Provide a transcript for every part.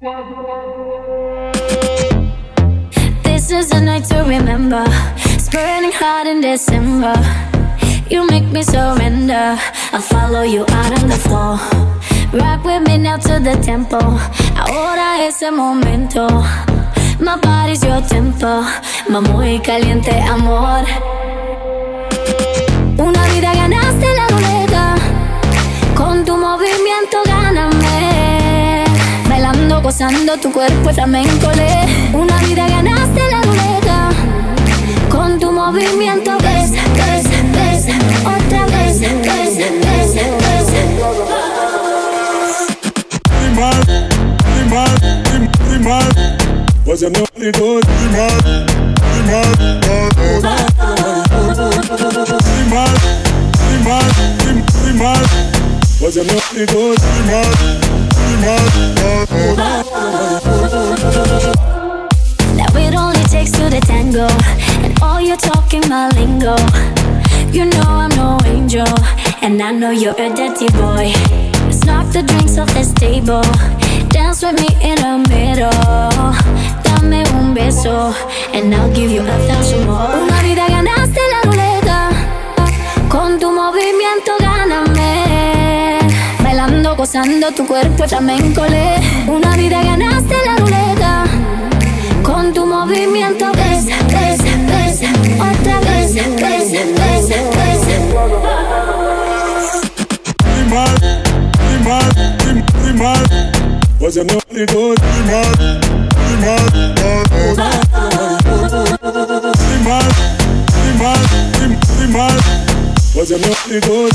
This is a night to remember. It's burning hot in December. You make me surrender. I'll follow you out on the floor. Rock with me now to the tempo. Ahora es el momento. My body's your tempo. My muy caliente amor. Una vida ganaste la ruleta. Con tu movimiento gáname. Bailando, gozando, tu cuerpo es flamenco. Una vida ganaste la ruleta. Con tu movimiento ves, ves, ves. Otra vez, ves, ves, ves. Was a naughty dog, was a naughty dog, Now it only takes two to tango, and all you're talking my lingo. You know I'm no angel, and I know you're a dirty boy. Let's knock the drinks off this table. Dance with me in the middle. Dame un beso, and I'll give you 1,000 more. Una vida ganaste la ruleta. Con tu movimiento gáname. Bailando, gozando, tu cuerpo es flamenco. Una vida ganaste la ruleta. Con tu movimiento ves, ves, ves. Otra vez, ves, ves, ves. Was a naughty dog, was a naughty dog,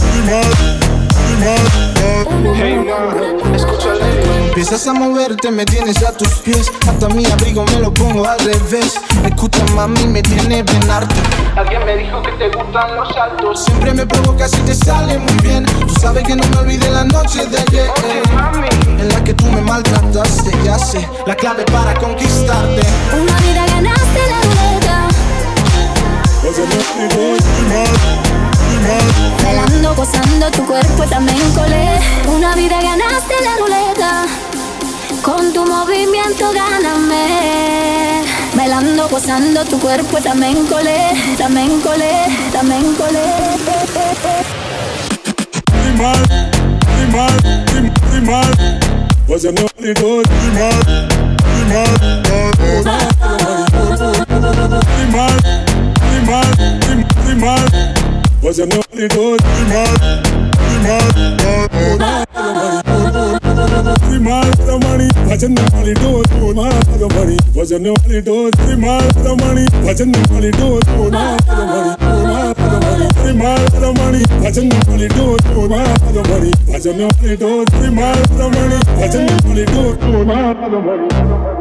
Hey ma, escúchale. Empiezas a moverte, me tienes a tus pies. Hasta mi abrigo me lo pongo al revés. Escucha mami, me tiene bien harto. Alguien me dijo que te gustan los saltos. Siempre me provocas y te sale muy bien. Tú sabes que no me olvidé la noche de ayer, en la que tú me maltrataste. Ya sé, la clave para conquistarte. Una vida ganaste la ruleta. was a naughty dog, Bailando, gozando, tu cuerpo es flamenco. Una vida ganaste la ruleta. Con tu movimiento gáname. Bailando, gozando, tu cuerpo es flamenco. Flamenco, flamenco. was a naughty dog, was a naughty dog, the money, was a naughty dog, the money, was a naughty dog, the money, was a naughty dog, the money, was a naughty dog, the money, was a naughty dog, the money, was a naughty dog, the money.